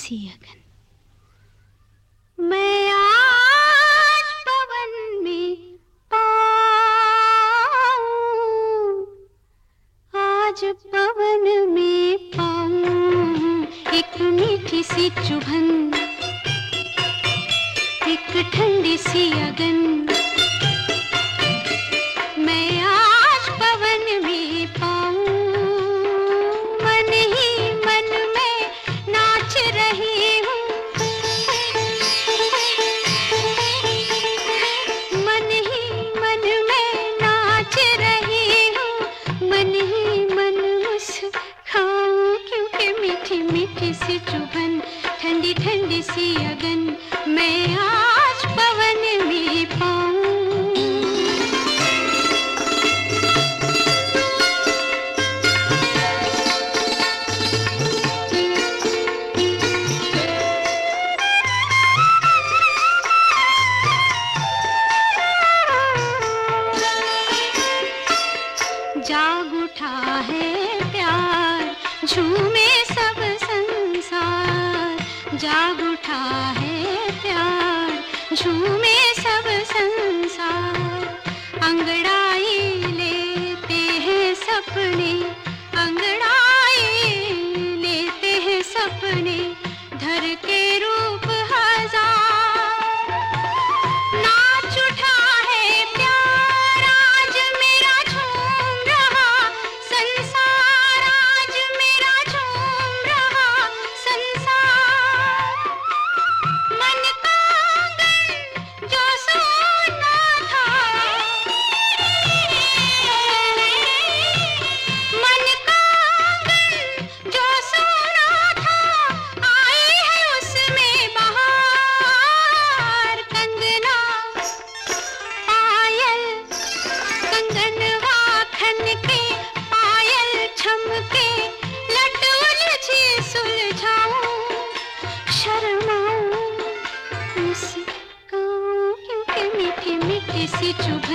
सी अगन। मैं आज पवन में पाऊं, आज पवन में पाऊं एक मीठी सी चुभन, एक ठंडी सी अगन। मैं आज पवन में पाऊं, मन ही मन में नाच रही हूँ, मन ही मन में नाच रही हूँ, मन ही मन मुस्काऊं क्योंकि मीठी मीठी सी चुभन, ठंडी ठंडी सी अगन मैं आज पवन में पाऊं। जाग उठा है प्यार, झूमे सब संसार। जाग उठा है प्यार, झूमे सब संसार। अंगड़ाई लेते हैं सपने, अंगड़ाई लेते हैं सपने, धर के रूप हजार। नाच उठा है प्यार, आज मेरा झूम रहा संसार, आज मेरा झूम रहा संसार। मन का आंगन जो सोना था, मन का आंगन जो सोना था, आई है उसमें बहार। कंगना पायल कंगनवा खन के, पायल छमके, लट उलझी सुलझाऊं, शर्माऊं मुस्काऊं क्योंकि मीठी मीठी सी चुभन